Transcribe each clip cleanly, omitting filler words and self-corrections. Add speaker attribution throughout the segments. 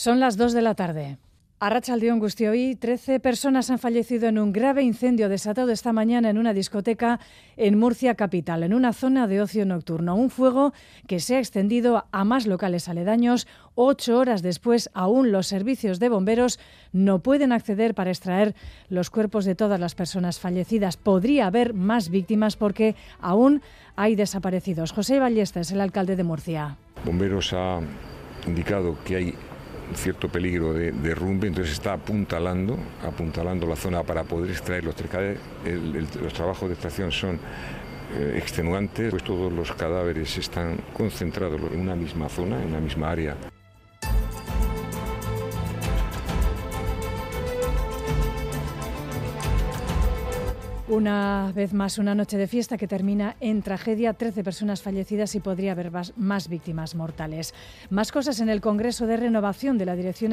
Speaker 1: Son las 2 de la tarde. Arratsaldeon guztioi, 13 personas han fallecido en un grave incendio desatado esta mañana en una discoteca en Murcia capital, en una zona de ocio nocturno. Un fuego que se ha extendido a más locales aledaños. 8 horas después, aún los servicios de bomberos no pueden acceder para extraer los cuerpos de todas las personas fallecidas. Podría haber más víctimas porque aún hay desaparecidos. José Ballesta es el alcalde de Murcia.
Speaker 2: Bomberos ha indicado que hay cierto peligro de derrumbe, entonces está apuntalando la zona para poder extraer los cadáveres. Los trabajos de extracción son extenuantes, pues todos los cadáveres están concentrados en una misma zona, en una misma área.
Speaker 1: Una vez más, una noche de fiesta que termina en tragedia, 13 personas fallecidas y podría haber más víctimas mortales. Más cosas en el Congreso de Renovación de la Dirección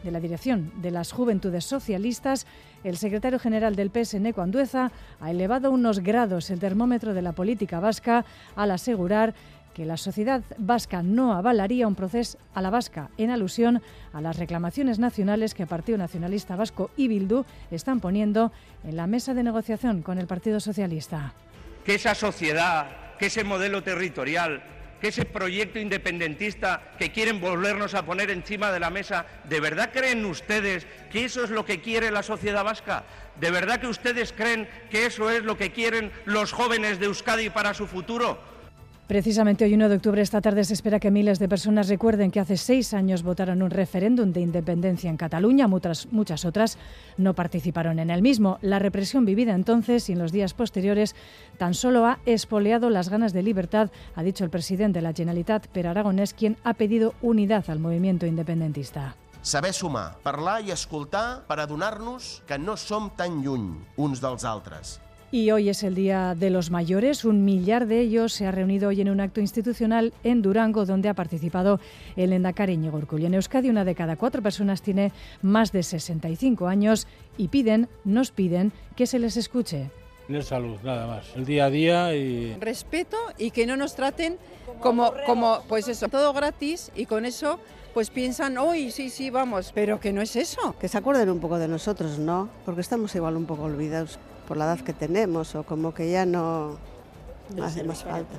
Speaker 1: de las Juventudes Socialistas. El secretario general del PS, Eneko Andueza, ha elevado unos grados el termómetro de la política vasca al asegurar que la sociedad vasca no avalaría un proceso a la vasca, en alusión a las reclamaciones nacionales que el Partido Nacionalista Vasco y Bildu están poniendo en la mesa de negociación con el Partido Socialista.
Speaker 3: Que esa sociedad, que ese modelo territorial, que ese proyecto independentista que quieren volvernos a poner encima de la mesa, ¿de verdad creen ustedes que eso es lo que quiere la sociedad vasca? ¿De verdad que ustedes creen que eso es lo que quieren los jóvenes de Euskadi para su futuro?
Speaker 1: Precisamente hoy, 1 de octubre, esta tarde, se espera que miles de personas recuerden que hace 6 años votaron un referéndum de independencia en Cataluña. Muchas otras no participaron en el mismo. La represión vivida entonces y en los días posteriores tan solo ha espoleado las ganas de libertad, ha dicho el presidente de la Generalitat, Pere Aragonès, quien ha pedido unidad al movimiento independentista.
Speaker 4: Saber sumar, parlar i escoltar per adonar-nos que no som tan lluny uns dels altres.
Speaker 1: Y hoy es el Día de los Mayores. 1 millar de ellos se ha reunido hoy en un acto institucional en Durango, donde ha participado el lehendakari Iñigo Urkullu. En Euskadi, 1 de cada 4 personas tiene más de 65 años y nos piden que se les escuche.
Speaker 5: Tener salud, nada más. El día a día y...
Speaker 6: respeto y que no nos traten como pues eso, todo gratis, y con eso pues piensan, uy, sí, vamos, pero que no es eso.
Speaker 7: Que se acuerden un poco de nosotros, ¿no? Porque estamos igual un poco olvidados por la edad que tenemos, o como que ya no hace más falta.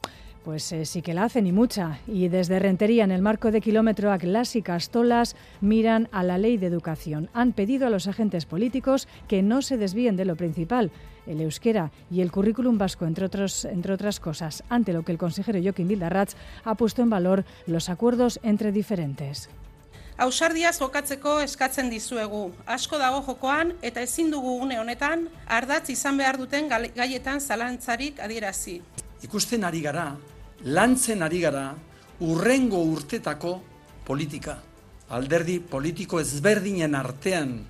Speaker 1: Pues sí que la hacen, y mucha. Y desde Rentería, en el marco de Kilómetro Atlas y Castolas, miran a la ley de educación. Han pedido a los agentes políticos que no se desvíen de lo principal, el euskera y el currículum vasco, entre otras cosas, ante lo que el consejero Jokin Bildarratz ha puesto en valor los acuerdos entre diferentes.
Speaker 8: Ausardiaz jokatzeko eskatzen dizuegu. Asko dago jokoan eta ezin dugu une honetan ardatz izan behar duten gaietan zalantzarik adierazi.
Speaker 9: Ikusten ari gara, lantzen ari gara, urrengo urtetako politika. Alderdi politiko ezberdinen artean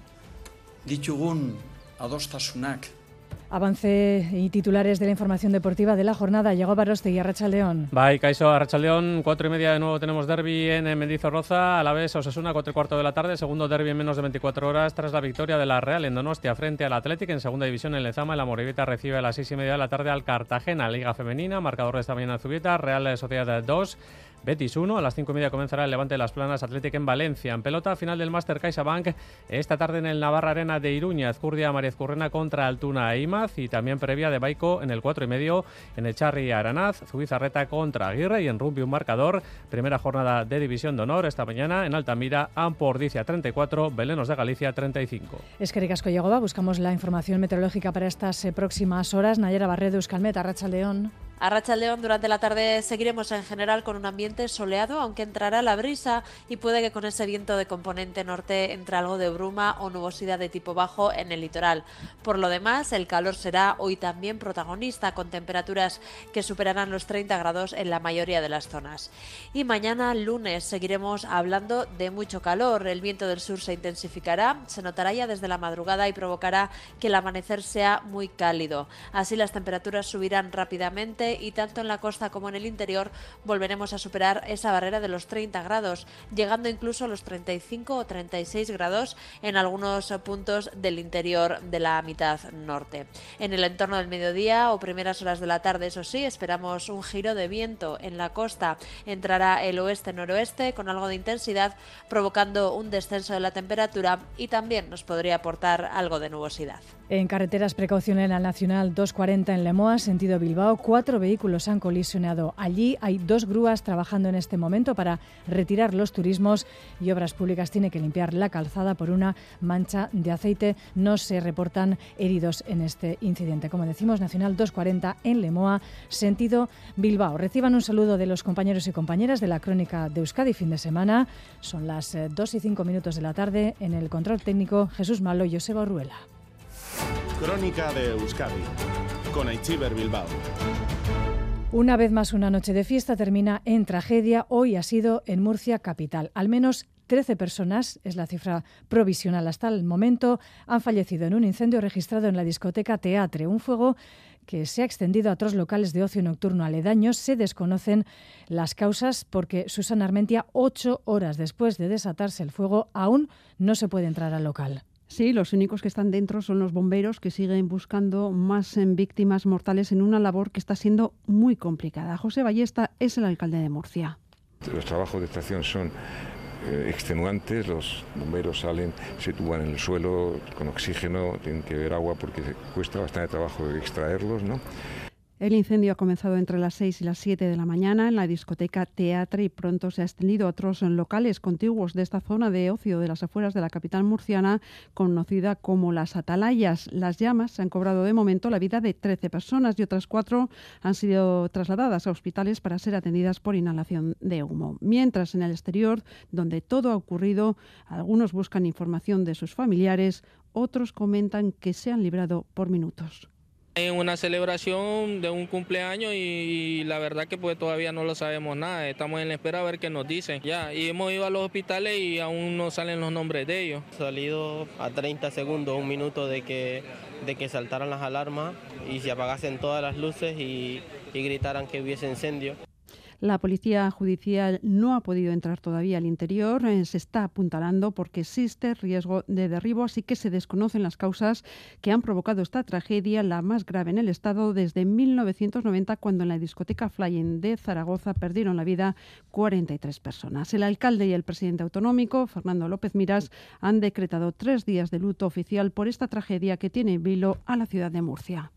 Speaker 9: ditugun adostasunak.
Speaker 1: Avance y titulares de la información deportiva de la jornada. Llegó Barostegui, Arratsaldeon.
Speaker 10: Bye, Kaixo, Arratsaldeon, 4:30 de nuevo tenemos derbi en Mendizorroza, Alavés Osasuna, 4:15 de la tarde, segundo derbi en menos de 24 horas tras la victoria de la Real en Donostia frente al Athletic. En segunda división en Lezama, la Amorebieta recibe a las 6:30 de la tarde al Cartagena. Liga Femenina, marcador de esta mañana Zubieta, Real Sociedad 2, Betis 1, a las 5:30 comenzará el Levante de las Planas Athletic en Valencia. En pelota, final del Máster CaixaBank esta tarde en el Navarra Arena de Iruña, Ezcurdia María Ezcurrena contra Altuna e Imaz, y también previa de Baico en el 4:30 en Echarri Aranaz, Zubizarreta contra Aguirre, y en rugby un marcador, primera jornada de División de Honor esta mañana en Altamira, Ampordicia 34, Belenos de Galicia 35.
Speaker 1: Eskerrik asko, Yagoba. Buscamos la información meteorológica para estas próximas horas. Nayara Barredo, Euskalmet, Arratsaldeon.
Speaker 11: Arratsaldeon, durante la tarde seguiremos en general con un ambiente soleado, aunque entrará la brisa y puede que con ese viento de componente norte entre algo de bruma o nubosidad de tipo bajo en el litoral. Por lo demás, el calor será hoy también protagonista, con temperaturas que superarán los 30 grados en la mayoría de las zonas. Y mañana, lunes, seguiremos hablando de mucho calor. El viento del sur se intensificará, se notará ya desde la madrugada y provocará que el amanecer sea muy cálido. Así las temperaturas subirán rápidamente tarde y tanto en la costa como en el interior volveremos a superar esa barrera de los 30 grados, llegando incluso a los 35 o 36 grados en algunos puntos del interior de la mitad norte. En el entorno del mediodía o primeras horas de la tarde, eso sí, esperamos un giro de viento en la costa. Entrará el oeste-noroeste con algo de intensidad, provocando un descenso de la temperatura y también nos podría aportar algo de nubosidad.
Speaker 1: En carreteras, precaución en la Nacional 240 en Lemoa, sentido Bilbao. 4 vehículos han colisionado. Allí hay 2 grúas trabajando en este momento para retirar los turismos y Obras Públicas tiene que limpiar la calzada por una mancha de aceite. No se reportan heridos en este incidente. Como decimos, Nacional 240 en Lemoa, sentido Bilbao. Reciban un saludo de los compañeros y compañeras de la Crónica de Euskadi fin de semana. Son las 2:05 de la tarde. En el control técnico, Jesús Malo y Joseba Urruela.
Speaker 12: Crónica de Euskadi, con Aitziber Bilbao.
Speaker 1: Una vez más, una noche de fiesta termina en tragedia. Hoy ha sido en Murcia capital. Al menos 13 personas, es la cifra provisional hasta el momento, han fallecido en un incendio registrado en la discoteca Teatre. Un fuego que se ha extendido a otros locales de ocio nocturno aledaños. Se desconocen las causas porque, Susana Armentia, 8 horas después de desatarse el fuego, aún no se puede entrar al local.
Speaker 13: Sí, los únicos que están dentro son los bomberos, que siguen buscando más víctimas mortales en una labor que está siendo muy complicada. José Ballesta es el alcalde de Murcia.
Speaker 2: Los trabajos de extracción son extenuantes, los bomberos salen, se tuban en el suelo con oxígeno, tienen que beber agua porque cuesta bastante trabajo extraerlos, ¿no?
Speaker 13: El incendio ha comenzado entre las 6 y las 7 de la mañana en la discoteca Teatre y pronto se ha extendido a otros locales contiguos de esta zona de ocio de las afueras de la capital murciana, conocida como Las Atalayas. Las llamas se han cobrado de momento la vida de 13 personas y otras 4 han sido trasladadas a hospitales para ser atendidas por inhalación de humo. Mientras, en el exterior, donde todo ha ocurrido, algunos buscan información de sus familiares, otros comentan que se han librado por minutos.
Speaker 14: Hay una celebración de un cumpleaños y la verdad que pues todavía no lo sabemos nada, estamos en la espera a ver qué nos dicen. Ya, y hemos ido a los hospitales y aún no salen los nombres de ellos.
Speaker 15: Salido a 30 segundos, un minuto de que saltaran las alarmas y se apagasen todas las luces y gritaran que hubiese incendio.
Speaker 13: La policía judicial no ha podido entrar todavía al interior, se está apuntalando porque existe riesgo de derribo, así que se desconocen las causas que han provocado esta tragedia, la más grave en el estado desde 1990, cuando en la discoteca Flying de Zaragoza perdieron la vida 43 personas. El alcalde y el presidente autonómico, Fernando López Miras, han decretado 3 días de luto oficial por esta tragedia que tiene en vilo a la ciudad de Murcia.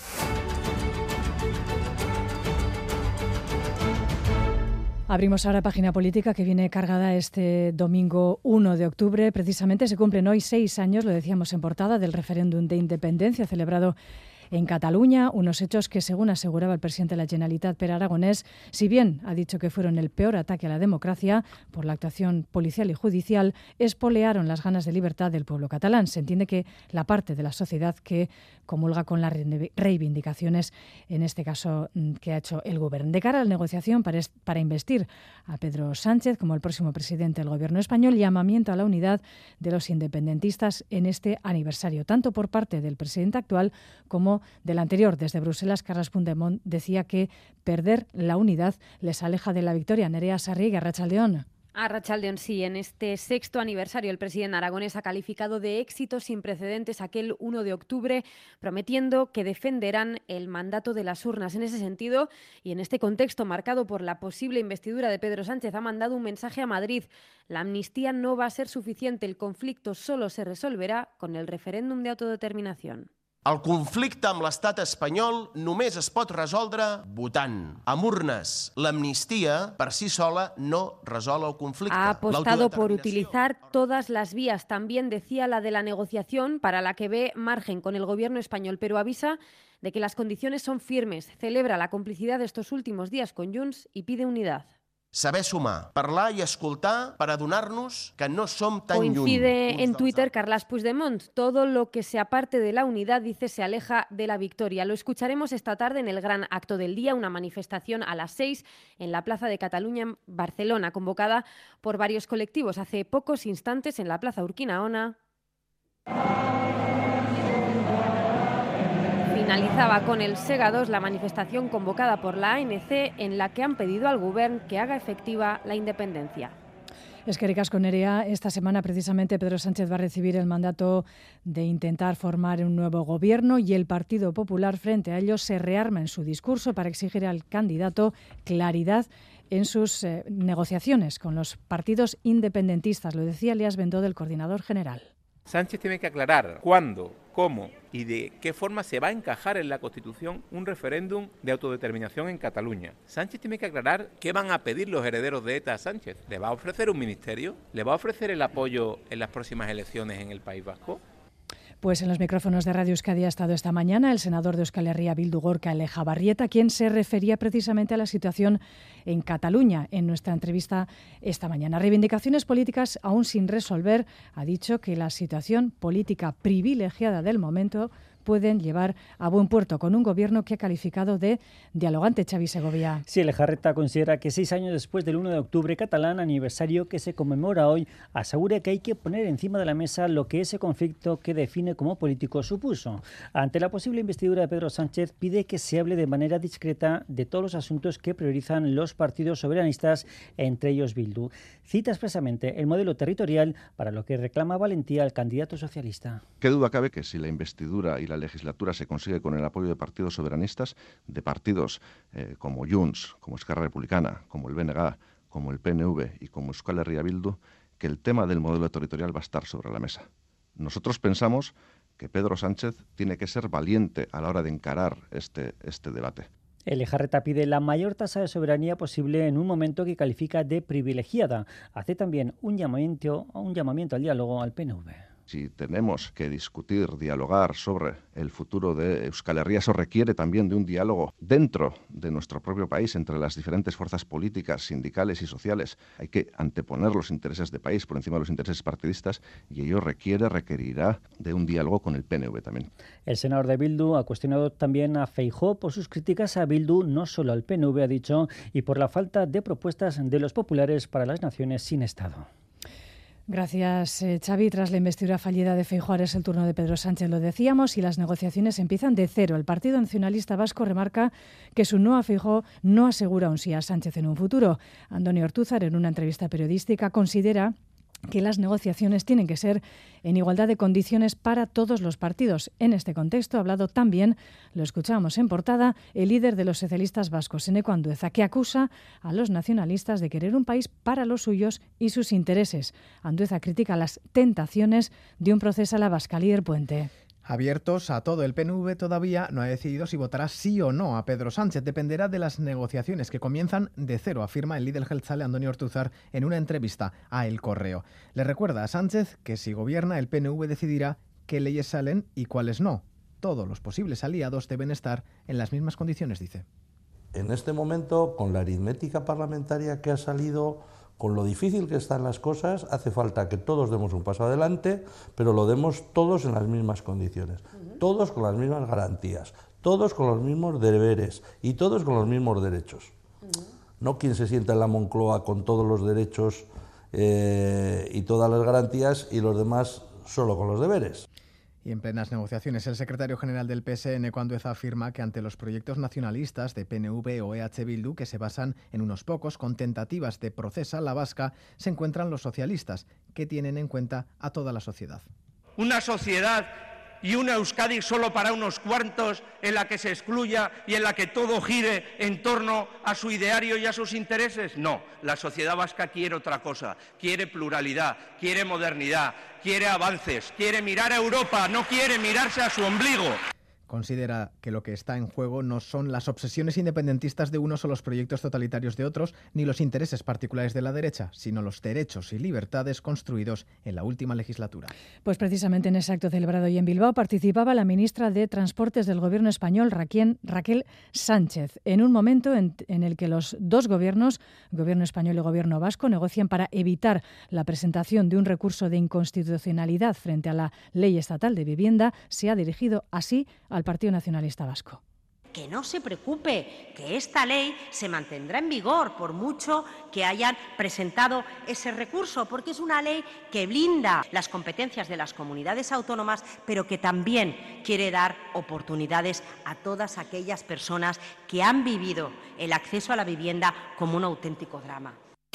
Speaker 1: Abrimos ahora página política que viene cargada este domingo 1 de octubre. Precisamente se cumplen hoy 6 años, lo decíamos en portada, del referéndum de independencia celebrado en Cataluña, unos hechos que, según aseguraba el presidente de la Generalitat, Pere Aragonés, si bien ha dicho que fueron el peor ataque a la democracia por la actuación policial y judicial, espolearon las ganas de libertad del pueblo catalán. Se entiende que la parte de la sociedad que comulga con las reivindicaciones, en este caso, que ha hecho el Gobierno. De cara a la negociación para investir a Pedro Sánchez como el próximo presidente del Gobierno español, llamamiento a la unidad de los independentistas en este aniversario, tanto por parte del presidente actual como del anterior. Desde Bruselas, Carles Puigdemont decía que perder la unidad les aleja de la victoria. Nerea Sarriega, Arratsaldeon.
Speaker 16: Arratsaldeon, sí. En este 6º aniversario, el presidente aragonés ha calificado de éxito sin precedentes aquel 1 de octubre, prometiendo que defenderán el mandato de las urnas. En ese sentido, y en este contexto marcado por la posible investidura de Pedro Sánchez, ha mandado un mensaje a Madrid. La amnistía no va a ser suficiente. El conflicto solo se resolverá con el referéndum de autodeterminación.
Speaker 4: El conflicte amb l'estat espanyol només es pot resoldre votant, amb urnes. L'amnistia, per si sola, no resol el conflicte.
Speaker 16: Ha apostado por utilizar todas las vías, también decía la de la negociación, para la que ve margen con el gobierno español, pero avisa de que las condiciones son firmes. Celebra la complicidad de estos últimos días con Junts y pide unidad.
Speaker 4: Saber sumar, parlar i escoltar per adonar-nos que no som tan lluny.
Speaker 16: Coincide en Twitter Carles Puigdemont. Todo lo que se aparte de la unidad, dice, se aleja de la victoria. Lo escucharemos esta tarde en el gran acto del día, una manifestación a las 6 en la Plaza de Cataluña en Barcelona, convocada por varios colectivos. Hace pocos instantes en la Plaza Urquinaona finalizaba con el Sega 2 la manifestación convocada por la ANC en la que han pedido al Govern que haga efectiva la independencia.
Speaker 1: Eskerrik asko, Nerea. Esta semana precisamente Pedro Sánchez va a recibir el mandato de intentar formar un nuevo gobierno y el Partido Popular frente a ello se rearma en su discurso para exigir al candidato claridad en sus negociaciones con los partidos independentistas. Lo decía Elías Bendodo, el coordinador general.
Speaker 17: Sánchez tiene que aclarar cuándo, cómo y de qué forma se va a encajar en la Constitución un referéndum de autodeterminación en Cataluña. Sánchez tiene que aclarar qué van a pedir los herederos de ETA a Sánchez. ¿Le va a ofrecer un ministerio? ¿Le va a ofrecer el apoyo en las próximas elecciones en el País Vasco?
Speaker 1: Pues en los micrófonos de Radio Euskadi ha estado esta mañana el senador de Euskal Herria Bildu, Gorka Lejabarrieta, quien se refería precisamente a la situación en Cataluña en nuestra entrevista esta mañana. Reivindicaciones políticas aún sin resolver. Ha dicho que la situación política privilegiada del momento pueden llevar a buen puerto con un gobierno que ha calificado de dialogante. Xavi Segovia.
Speaker 18: Sí, Lejarreta considera que 6 años después del 1 de octubre catalán, aniversario que se conmemora hoy, asegura que hay que poner encima de la mesa lo que ese conflicto que define como político supuso. Ante la posible investidura de Pedro Sánchez, pide que se hable de manera discreta de todos los asuntos que priorizan los partidos soberanistas, entre ellos Bildu. Cita expresamente el modelo territorial para lo que reclama valentía el candidato socialista.
Speaker 19: ¿Qué duda cabe que si la investidura y la legislatura se consigue con el apoyo de partidos soberanistas, de partidos como Junts, como Esquerra Republicana, como el BNG, como el PNV y como Euskal Herria Bildu, que el tema del modelo territorial va a estar sobre la mesa? Nosotros pensamos que Pedro Sánchez tiene que ser valiente a la hora de encarar este debate.
Speaker 18: Lejarreta pide la mayor tasa de soberanía posible en un momento que califica de privilegiada. Hace también un llamamiento al diálogo al PNV.
Speaker 19: Si tenemos que discutir, dialogar sobre el futuro de Euskal Herria, eso requiere también de un diálogo dentro de nuestro propio país entre las diferentes fuerzas políticas, sindicales y sociales. Hay que anteponer los intereses de país por encima de los intereses partidistas y ello requerirá de un diálogo con el PNV también.
Speaker 18: El senador de Bildu ha cuestionado también a Feijóo por sus críticas a Bildu, no solo al PNV, ha dicho, y por la falta de propuestas de los populares para las naciones sin Estado.
Speaker 1: Gracias, Xavi. Tras la investidura fallida de Feijóo, ahora es el turno de Pedro Sánchez, lo decíamos, y las negociaciones empiezan de cero. El Partido Nacionalista Vasco remarca que su no a Feijóo no asegura un sí a Sánchez en un futuro. Antonio Ortúzar, en una entrevista periodística, considera que las negociaciones tienen que ser en igualdad de condiciones para todos los partidos. En este contexto ha hablado también, lo escuchábamos en portada, el líder de los socialistas vascos, Eneko Andueza, que acusa a los nacionalistas de querer un país para los suyos y sus intereses. Andueza critica las tentaciones de un proceso a la vasca. Líder Puente.
Speaker 20: Abiertos a todo. El PNV todavía no ha decidido si votará sí o no a Pedro Sánchez. Dependerá de las negociaciones que comienzan de cero, afirma el líder jeltzale Antonio Ortúzar en una entrevista a El Correo. Le recuerda a Sánchez que si gobierna el PNV decidirá qué leyes salen y cuáles no. Todos los posibles aliados deben estar en las mismas condiciones, dice.
Speaker 21: En este momento, con la aritmética parlamentaria que ha salido, con lo difícil que están las cosas, hace falta que todos demos un paso adelante, pero lo demos todos en las mismas condiciones, todos con las mismas garantías, todos con los mismos deberes y todos con los mismos derechos. No quien se sienta en la Moncloa con todos los derechos y todas las garantías y los demás solo con los deberes.
Speaker 20: Y en plenas negociaciones, el secretario general del PSE, Eneko Andueza, afirma que ante los proyectos nacionalistas de PNV o EH Bildu, que se basan en unos pocos, con tentativas de procesa a la vasca, se encuentran los socialistas, que tienen en cuenta a toda la sociedad.
Speaker 3: Una sociedad y una Euskadi solo para unos cuantos, en la que se excluya y en la que todo gire en torno a su ideario y a sus intereses. No, la sociedad vasca quiere otra cosa, quiere pluralidad, quiere modernidad, quiere avances, quiere mirar a Europa, no quiere mirarse a su ombligo.
Speaker 20: Considera que lo que está en juego no son las obsesiones independentistas de unos o los proyectos totalitarios de otros, ni los intereses particulares de la derecha, sino los derechos y libertades construidos en la última legislatura.
Speaker 1: Pues precisamente en ese acto celebrado hoy en Bilbao participaba la ministra de Transportes del Gobierno español, Raquel Sánchez, en un momento en el que los dos gobiernos, Gobierno español y Gobierno vasco, negocian para evitar la presentación de un recurso de inconstitucionalidad frente a la Ley Estatal de Vivienda. Se ha dirigido así al Partido Nacionalista Vasco.
Speaker 5: Que no se preocupe, que esta ley se mantendrá en vigor por mucho que hayan presentado ese recurso, porque es una ley que blinda las competencias de las comunidades autónomas, pero que también quiere dar oportunidades a todas aquellas personas que han vivido el acceso a la vivienda como un auténtico drama.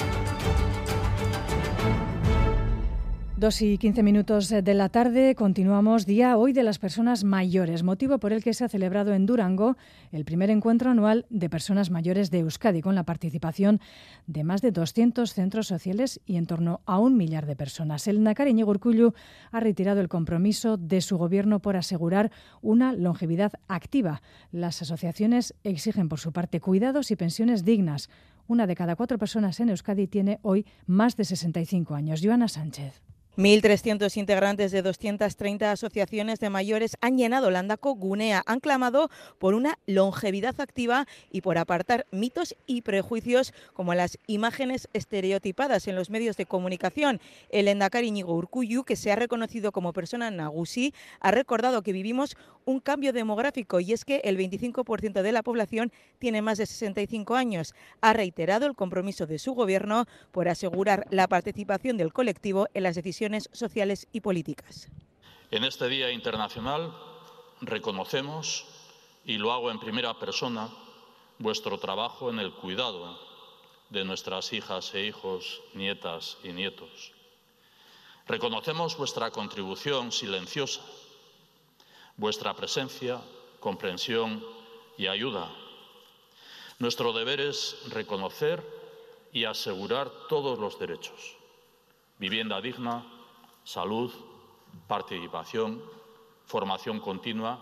Speaker 1: 2:15 de la tarde, continuamos Día Hoy de las Personas Mayores, motivo por el que se ha celebrado en Durango el primer encuentro anual de personas mayores de Euskadi, con la participación de más de 200 centros sociales y en torno a 1 millar de personas. El Lehendakari Iñigo Urkullu ha reiterado el compromiso de su gobierno por asegurar una longevidad activa. Las asociaciones exigen por su parte cuidados y pensiones dignas. 1 de cada 4 personas en Euskadi tiene hoy más de 65 años. Joana Sánchez.
Speaker 22: 1.300 integrantes de 230 asociaciones de mayores han llenado Landako Gunea. Han clamado por una longevidad activa y por apartar mitos y prejuicios como las imágenes estereotipadas en los medios de comunicación. El Lehendakari Iñigo Urkullu, que se ha reconocido como persona nagusi, ha recordado que vivimos un cambio demográfico y es que el 25% de la población tiene más de 65 años. Ha reiterado el compromiso de su gobierno por asegurar la participación del colectivo en las decisiones sociales y políticas.
Speaker 23: En este Día Internacional reconocemos, y lo hago en primera persona, vuestro trabajo en el cuidado de nuestras hijas e hijos, nietas y nietos. Reconocemos vuestra contribución silenciosa, vuestra presencia, comprensión y ayuda. Nuestro deber es reconocer y asegurar todos los derechos: vivienda digna, salud, participación, formación continua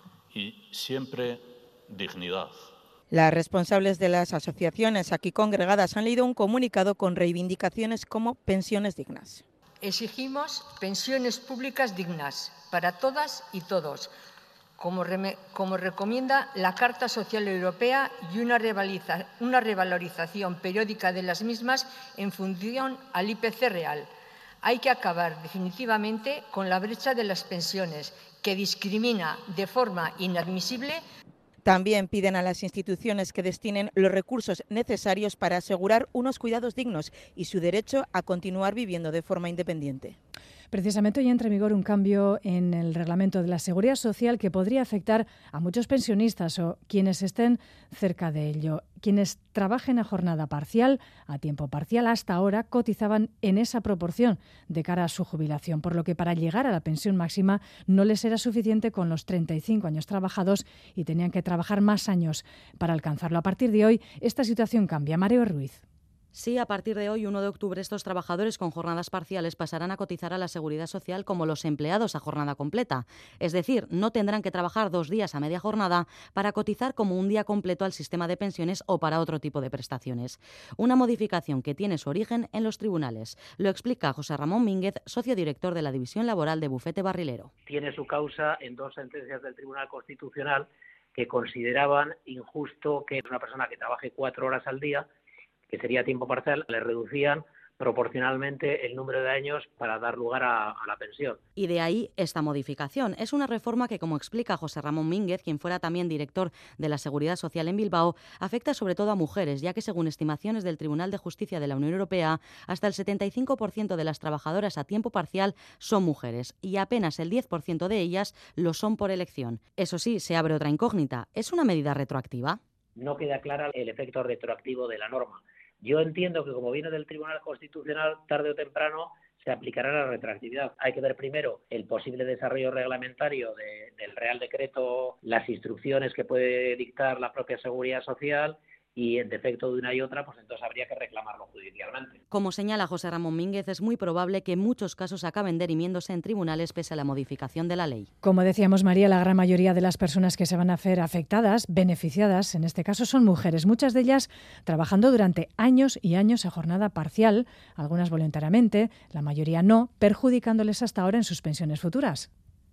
Speaker 23: y siempre dignidad.
Speaker 22: Las responsables de las asociaciones aquí congregadas han leído un comunicado con reivindicaciones como pensiones dignas.
Speaker 24: Exigimos pensiones públicas dignas para todas y todos, como recomienda la Carta Social Europea, y una revalorización periódica de las mismas en función al IPC real. Hay que acabar definitivamente con la brecha de las pensiones, que discrimina de forma inadmisible.
Speaker 22: También piden a las instituciones que destinen los recursos necesarios para asegurar unos cuidados dignos y su derecho a continuar viviendo de forma independiente.
Speaker 1: Precisamente hoy entra en vigor un cambio en el reglamento de la Seguridad Social que podría afectar a muchos pensionistas o quienes estén cerca de ello. Quienes trabajen a jornada parcial, a tiempo parcial, hasta ahora cotizaban en esa proporción de cara a su jubilación, por lo que para llegar a la pensión máxima no les era suficiente con los 35 años trabajados y tenían que trabajar más años para alcanzarlo. A partir de hoy, esta situación cambia. Mario Ruiz.
Speaker 25: Sí, a partir de hoy, 1 de octubre, estos trabajadores con jornadas parciales pasarán a cotizar a la Seguridad Social como los empleados a jornada completa. Es decir, no tendrán que trabajar 2 días a media jornada para cotizar como un día completo al sistema de pensiones o para otro tipo de prestaciones. Una modificación que tiene su origen en los tribunales. Lo explica José Ramón Mínguez, socio director de la División Laboral de Bufete Barrilero.
Speaker 26: Tiene su causa en 2 sentencias del Tribunal Constitucional que consideraban injusto que una persona que trabaje 4 horas al día, que sería tiempo parcial, le reducían proporcionalmente el número de años para dar lugar a la pensión.
Speaker 25: Y de ahí esta modificación. Es una reforma que, como explica José Ramón Mínguez, quien fuera también director de la Seguridad Social en Bilbao, afecta sobre todo a mujeres, ya que según estimaciones del Tribunal de Justicia de la Unión Europea, hasta el 75% de las trabajadoras a tiempo parcial son mujeres y apenas el 10% de ellas lo son por elección. Eso sí, se abre otra incógnita. ¿Es una medida retroactiva?
Speaker 26: No queda clara el efecto retroactivo de la norma. Yo entiendo que, como viene del Tribunal Constitucional, tarde o temprano se aplicará la retroactividad. Hay que ver primero el posible desarrollo reglamentario del Real Decreto, las instrucciones que puede dictar la propia Seguridad Social, y en defecto de una y otra, pues entonces habría que reclamarlo judicialmente.
Speaker 25: Como señala José Ramón Mínguez, es muy probable que muchos casos acaben dirimiéndose en tribunales pese a la modificación de la ley.
Speaker 1: Como decíamos, María, la gran mayoría de las personas que se van a hacer afectadas, beneficiadas, en este caso son mujeres, muchas de ellas trabajando durante años y años a jornada parcial, algunas voluntariamente, la mayoría no, perjudicándoles hasta ahora en sus pensiones futuras.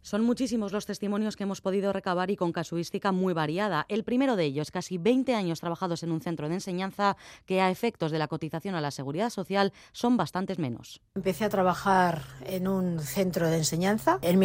Speaker 25: Son muchísimos los testimonios que hemos podido recabar y con casuística muy variada. El primero de ellos, casi 20 años trabajados en un centro de enseñanza que a efectos de la cotización a la Seguridad Social son bastantes menos.
Speaker 6: Empecé a trabajar en un centro de enseñanza en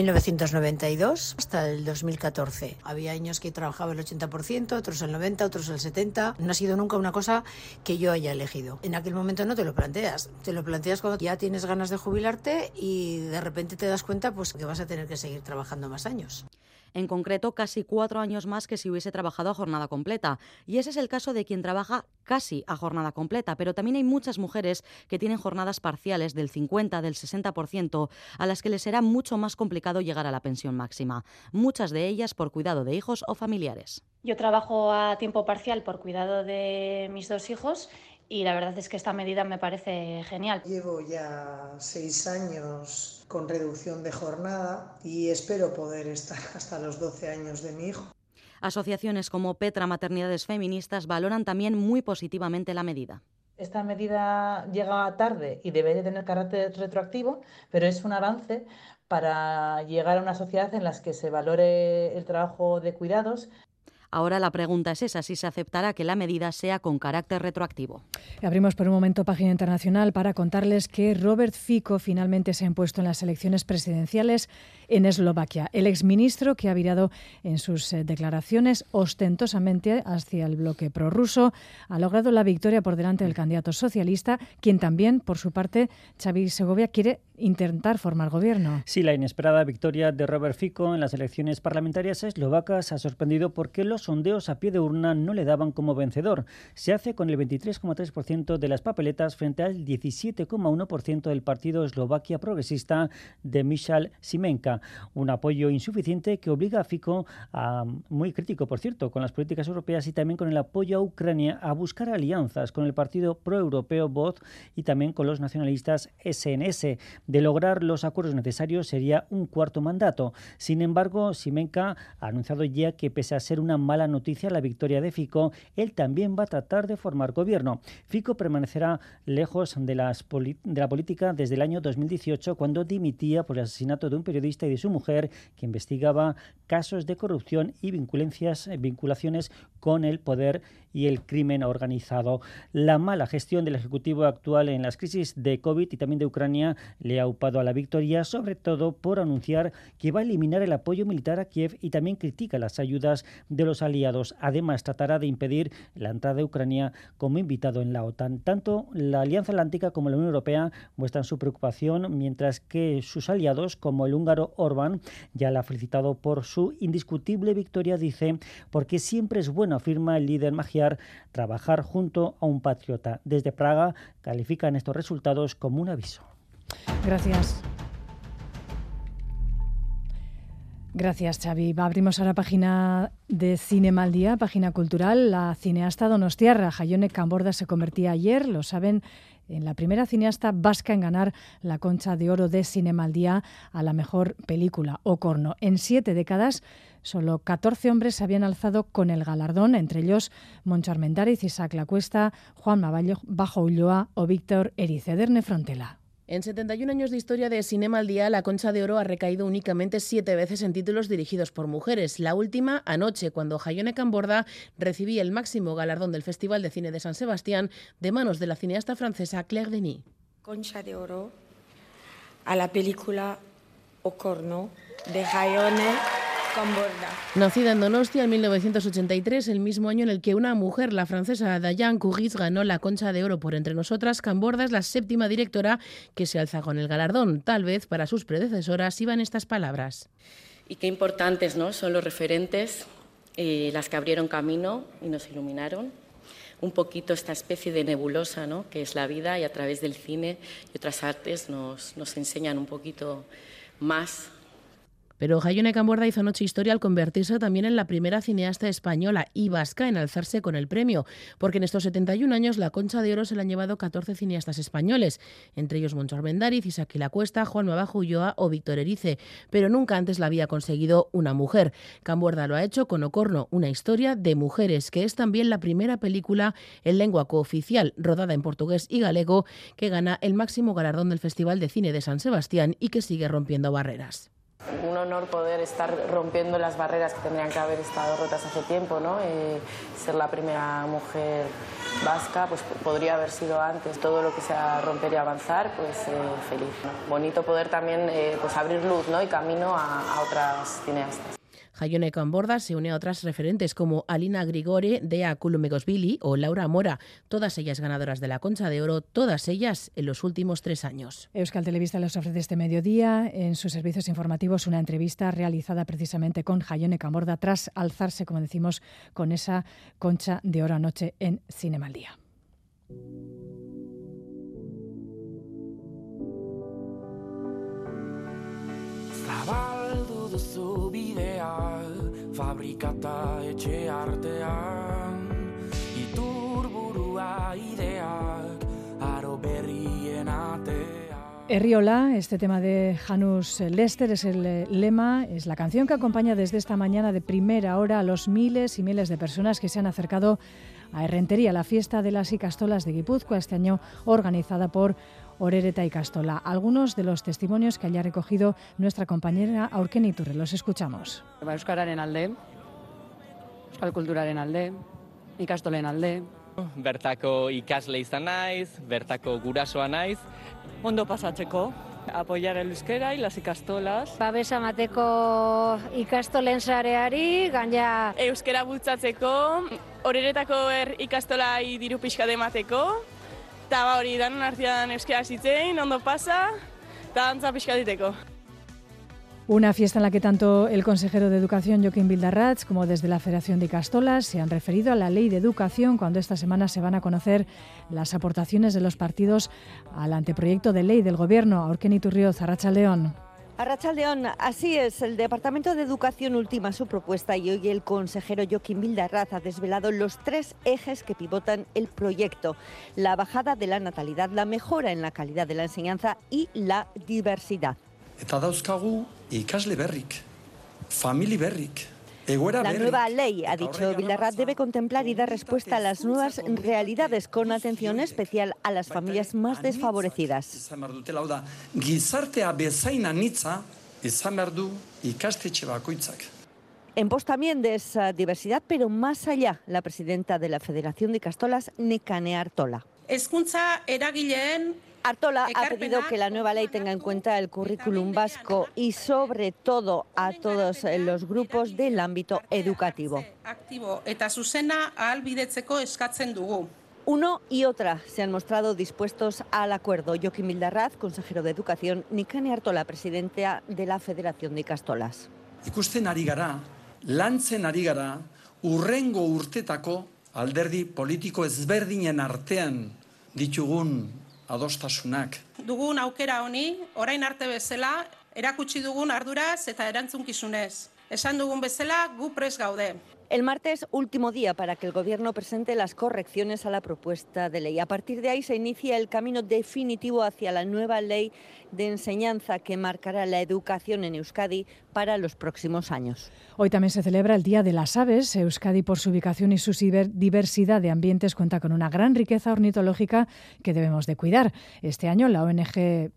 Speaker 6: 1992 hasta el 2014. Había años que trabajaba el 80%, otros el 90%, otros el 70%. No ha sido nunca una cosa que yo haya elegido. En aquel momento no te lo planteas. Te lo planteas cuando ya tienes ganas de jubilarte y de repente te das cuenta pues que vas a tener que seguir trabajando más años.
Speaker 25: En concreto, casi 4 años más que si hubiese trabajado a jornada completa. Y ese es el caso de quien trabaja casi a jornada completa, pero también hay muchas mujeres que tienen jornadas parciales del 50%, del 60%, a las que les será mucho más complicado llegar a la pensión máxima. Muchas de ellas por cuidado de hijos o familiares.
Speaker 7: Yo trabajo a tiempo parcial por cuidado de mis 2 hijos. Y la verdad es que esta medida me parece genial.
Speaker 8: Llevo ya 6 años con reducción de jornada y espero poder estar hasta los 12 años de mi hijo.
Speaker 25: Asociaciones como Petra Maternidades Feministas valoran también muy positivamente la medida.
Speaker 9: Esta medida llega tarde y debería tener carácter retroactivo, pero es un avance para llegar a una sociedad en la que se valore el trabajo de cuidados.
Speaker 25: Ahora la pregunta es esa, si se aceptará que la medida sea con carácter retroactivo.
Speaker 1: Abrimos por un momento página internacional para contarles que Robert Fico finalmente se ha impuesto en las elecciones presidenciales en Eslovaquia. El exministro, que ha virado en sus declaraciones ostentosamente hacia el bloque prorruso, ha logrado la victoria por delante del candidato socialista, quien también, por su parte, Xavi Segovia, quiere intentar formar gobierno.
Speaker 18: Sí, la inesperada victoria de Robert Fico en las elecciones parlamentarias eslovacas ha sorprendido porque los sondeos a pie de urna no le daban como vencedor. Se hace con el 23,3% de las papeletas frente al 17,1% del partido Eslovaquia Progresista de Michal Šimenka. Un apoyo insuficiente que obliga a Fico, muy crítico por cierto, con las políticas europeas y también con el apoyo a Ucrania, a buscar alianzas con el partido proeuropeo Voz y también con los nacionalistas SNS. De lograr los acuerdos necesarios sería un cuarto mandato. Sin embargo, Šimenka ha anunciado ya que pese a ser una mala noticia la victoria de Fico, él también va a tratar de formar gobierno. Fico permanecerá lejos de la política desde el año 2018, cuando dimitía por el asesinato de un periodista y de su mujer, que investigaba casos de corrupción y vinculaciones con el poder y el crimen organizado. La mala gestión del Ejecutivo actual en las crisis de COVID y también de Ucrania le ha upado a la victoria, sobre todo por anunciar que va a eliminar el apoyo militar a Kiev y también critica las ayudas de los aliados. Además, tratará de impedir la entrada de Ucrania como invitado en la OTAN. Tanto la Alianza Atlántica como la Unión Europea muestran su preocupación, mientras que sus aliados, como el húngaro Orbán, ya la ha felicitado por su indiscutible victoria, dice, porque siempre es bueno, afirma el líder magiar, trabajar junto a un patriota. Desde Praga califican estos resultados como un aviso.
Speaker 1: Gracias. Gracias, Xavi. Abrimos ahora página de Cinema al Día, página cultural. La cineasta donostiarra Jaione Camborda se convertía ayer, lo saben, en la primera cineasta vasca en ganar la Concha de Oro de Cinema al Día a la mejor película, Ocorno. En 7 décadas, solo 14 hombres se habían alzado con el galardón, entre ellos Moncho Armendáriz, Isaac Lacuesta, Juanma Bajo Ulloa o Víctor Erice. Erne Frontela.
Speaker 10: En 71 años de historia de Cinema al Día, la Concha de Oro ha recaído únicamente 7 veces en títulos dirigidos por mujeres. La última, anoche, cuando Jaione Camborda recibía el máximo galardón del Festival de Cine de San Sebastián de manos de la cineasta francesa Claire Denis.
Speaker 11: Concha de Oro a la película Ocorno de Jaione Camborda.
Speaker 10: Nacida en Donostia en 1983, el mismo año en el que una mujer, la francesa Diane Courris, ganó la Concha de Oro por Entre Nosotras, Camborda es la 7ª directora que se alza con el galardón. Tal vez para sus predecesoras iban estas palabras.
Speaker 27: Y qué importantes, ¿no?, son los referentes, las que abrieron camino y nos iluminaron. Un poquito esta especie de nebulosa, ¿no?, que es la vida, y a través del cine y otras artes nos enseñan un poquito más.
Speaker 10: Pero Jaione Camborda hizo anoche historia al convertirse también en la primera cineasta española y vasca en alzarse con el premio, porque en estos 71 años la Concha de Oro se la han llevado 14 cineastas españoles, entre ellos Moncho Armendáriz, Isaac Lacuesta, Juanma Bajo Ulloa o Víctor Erice, pero nunca antes la había conseguido una mujer. Camborda lo ha hecho con Ocorno, una historia de mujeres, que es también la primera película en lengua cooficial, rodada en portugués y galego, que gana el máximo galardón del Festival de Cine de San Sebastián y que sigue rompiendo barreras.
Speaker 27: Un honor poder estar rompiendo las barreras que tendrían que haber estado rotas hace tiempo, ¿no? Ser la primera mujer vasca, pues podría haber sido antes. Todo lo que sea romper y avanzar, pues feliz, ¿no? Bonito poder también pues abrir luz, ¿no? Y camino a otras cineastas.
Speaker 10: Jaione Camborda se une a otras referentes como Alina Grigore, Dea Kulumegosvili o Laura Mora, todas ellas ganadoras de la Concha de Oro, todas ellas en los últimos 3 años.
Speaker 1: Euskal Telebista les ofrece este mediodía en sus servicios informativos una entrevista realizada precisamente con Jaione Camborda tras alzarse, como decimos, con esa Concha de Oro anoche en Cinema al Día.
Speaker 2: Zabaldu duzu bidea, fabrikata etxe artean, iturburua ideak, aro berrien atea.
Speaker 1: Herriola, este tema de Janus Lester es el lema, es la canción que acompaña desde esta mañana de primera hora a los miles y miles de personas que se han acercado a Errentería, la fiesta de las Ikastolas de Guipúzcoa, este año organizada por Orereta Ikastola. Algunos de los testimonios que haya recogido nuestra compañera Aurken Iturre. Los escuchamos.
Speaker 4: Euskararen alde, euskal kulturaren alde, ikastolen alde.
Speaker 12: Bertako ikasle izan naiz, bertako gurasoa naiz.
Speaker 4: Ondo pasatzeko, apoyar el euskera y las ikastolas.
Speaker 13: Babesa mateko ikastolen sareari, gaina
Speaker 14: euskera bultzatzeko, Oreretako ikastolai diru pixka emateko. Eta hori danon artean euskera zitzein, ondo pasa, eta dantza pixka diteko.
Speaker 1: Una fiesta en la que tanto el consejero de Educación, Joaquín Bildarratz, como desde la Federación de Ikastolas se han referido a la Ley de Educación cuando esta semana se van a conocer las aportaciones de los partidos al anteproyecto de ley del Gobierno. Aurken Iturrioz, Arratsaldeon.
Speaker 15: Arratsaldeon, así es, el Departamento de Educación ultima su propuesta y hoy el consejero Joaquín Bildarratz ha desvelado los 3 ejes que pivotan el proyecto: la bajada de la natalidad, la mejora en la calidad de la enseñanza y la diversidad.
Speaker 16: Eta dauzkagu ikasle berrik, famili berrik, egoera berrik.
Speaker 15: La nueva ley, ha dicho Bildarratz, debe contemplar y dar respuesta a las nuevas realidades con atención especial a las familias más desfavorecidas.
Speaker 16: Izan behar dutela, hau da, gizartea bezain anitza izan behar du ikastetxe bakoitzak.
Speaker 15: En pos también de esa diversidad, pero más allá, la presidenta de la Federación de Ikastolas, Nekane Artola.
Speaker 28: Hezkuntza eragileen
Speaker 15: Artola ha pedido que la nueva ley tenga en cuenta el currículum vasco y sobre todo a todos los grupos del ámbito educativo.
Speaker 28: Aktibo eta zuzena ahalbidetzeko eskatzen dugu.
Speaker 15: Uno y otra se han mostrado dispuestos al acuerdo. Joaquín Bildarratz, consejero de Educación, Nekane Artola, presidenta de la Federación de Ikastolas.
Speaker 16: Ikusten ari gara, lantzen ari gara, urrengo urtetako alderdi politiko ezberdinen artean ditugun adostasunak.
Speaker 28: Dugun aukera honi, orain arte bezala, erakutsi dugun arduraz eta erantzunkizunez. Esan dugun bezala, gu prest gaude.
Speaker 15: El martes, último día para que el Gobierno presente las correcciones a la propuesta de ley. A partir de ahí se inicia el camino definitivo hacia la nueva ley de enseñanza que marcará la educación en Euskadi para los próximos años.
Speaker 1: Hoy también se celebra el Día de las Aves. Euskadi, por su ubicación y su diversidad de ambientes, cuenta con una gran riqueza ornitológica que debemos de cuidar. Este año la ONG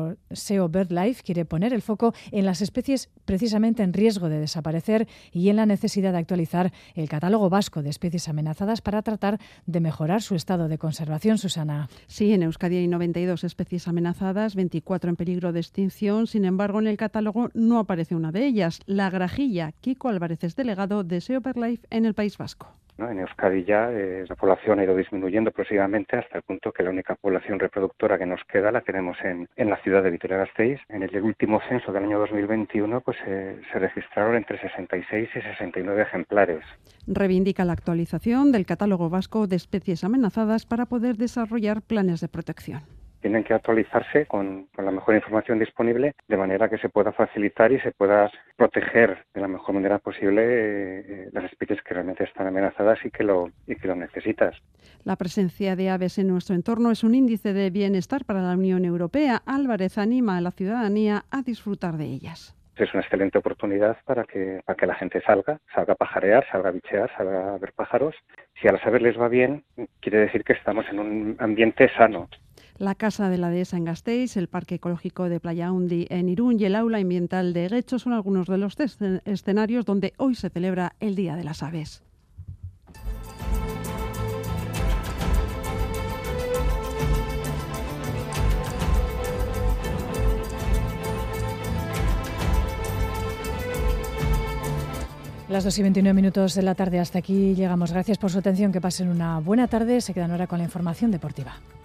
Speaker 1: SEO BirdLife quiere poner el foco en las especies precisamente en riesgo de desaparecer y en la necesidad de actualizar el catálogo vasco de especies amenazadas para tratar de mejorar su estado de conservación. Susana.
Speaker 29: Sí, en Euskadi hay 92 especies amenazadas, 24 en peligro de extinción. Sin embargo, en el catálogo no aparece una de ellas, la grajilla. Kiko Álvarez es delegado de SEO BirdLife en el País Vasco.
Speaker 30: En Euskadi ya la población ha ido disminuyendo progresivamente hasta el punto que la única población reproductora que nos queda la tenemos en la ciudad de Vitoria-Gasteiz. En el último censo del año 2021 pues, se registraron entre 66 y 69 ejemplares.
Speaker 29: Reivindica la actualización del catálogo vasco de especies amenazadas para poder desarrollar planes de protección.
Speaker 30: Tienen que actualizarse con la mejor información disponible de manera que se pueda facilitar y se pueda proteger de la mejor manera posible las especies que realmente están amenazadas y que lo necesitas.
Speaker 29: La presencia de aves en nuestro entorno es un índice de bienestar para la Unión Europea. Álvarez anima a la ciudadanía a disfrutar de ellas.
Speaker 30: Es una excelente oportunidad para que la gente salga a pajarear, salga a bichear, salga a ver pájaros. Si a las aves les va bien, quiere decir que estamos en un ambiente sano.
Speaker 29: La Casa de la Dehesa en Gasteiz, el Parque Ecológico de Playa Undi en Irún y el Aula Ambiental de Guecho son algunos de los escenarios donde hoy se celebra el Día de las Aves.
Speaker 1: Las 2:29 de la tarde, hasta aquí llegamos. Gracias por su atención, que pasen una buena tarde. Se quedan ahora con la información deportiva.